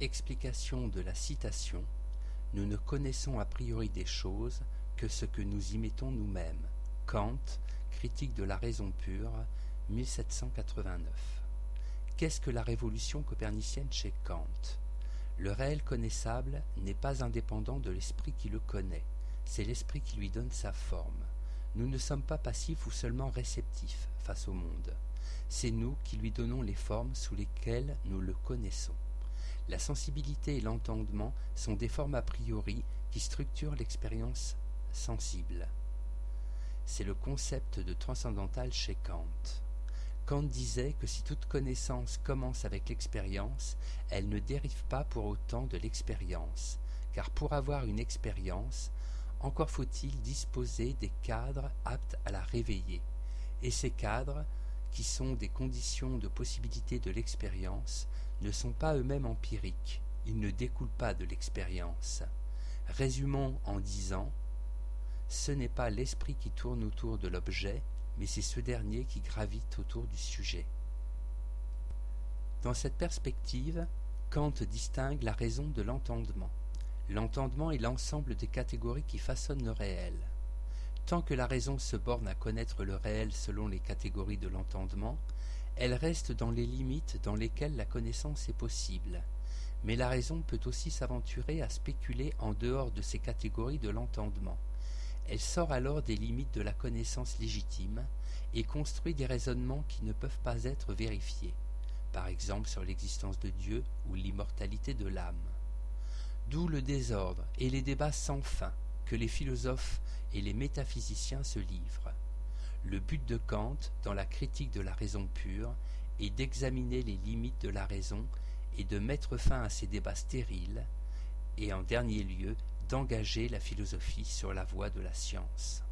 Explication de la citation. Nous ne connaissons a priori des choses que ce que nous y mettons nous-mêmes. Kant, Critique de la raison pure, 1789. Qu'est-ce que la révolution copernicienne chez Kant? Le réel connaissable n'est pas indépendant de l'esprit qui le connaît, c'est l'esprit qui lui donne sa forme. Nous ne sommes pas passifs ou seulement réceptifs face au monde. C'est nous qui lui donnons les formes sous lesquelles nous le connaissons. La sensibilité et l'entendement sont des formes a priori qui structurent l'expérience sensible. C'est le concept de transcendantal chez Kant. Kant disait que si toute connaissance commence avec l'expérience, elle ne dérive pas pour autant de l'expérience, car pour avoir une expérience, encore faut-il disposer des cadres aptes à la réveiller. Et ces cadres, qui sont des conditions de possibilité de l'expérience, ne sont pas eux-mêmes empiriques, ils ne découlent pas de l'expérience. Résumons en disant, ce n'est pas l'esprit qui tourne autour de l'objet, mais c'est ce dernier qui gravite autour du sujet. Dans cette perspective, Kant distingue la raison de l'entendement. L'entendement est l'ensemble des catégories qui façonnent le réel. Tant que la raison se borne à connaître le réel selon les catégories de l'entendement, elle reste dans les limites dans lesquelles la connaissance est possible. Mais la raison peut aussi s'aventurer à spéculer en dehors de ces catégories de l'entendement. Elle sort alors des limites de la connaissance légitime et construit des raisonnements qui ne peuvent pas être vérifiés, par exemple sur l'existence de Dieu ou l'immortalité de l'âme. D'où le désordre et les débats sans fin que les philosophes et les métaphysiciens se livrent. Le but de Kant, dans la critique de la raison pure, est d'examiner les limites de la raison et de mettre fin à ces débats stériles, et en dernier lieu, d'engager la philosophie sur la voie de la science.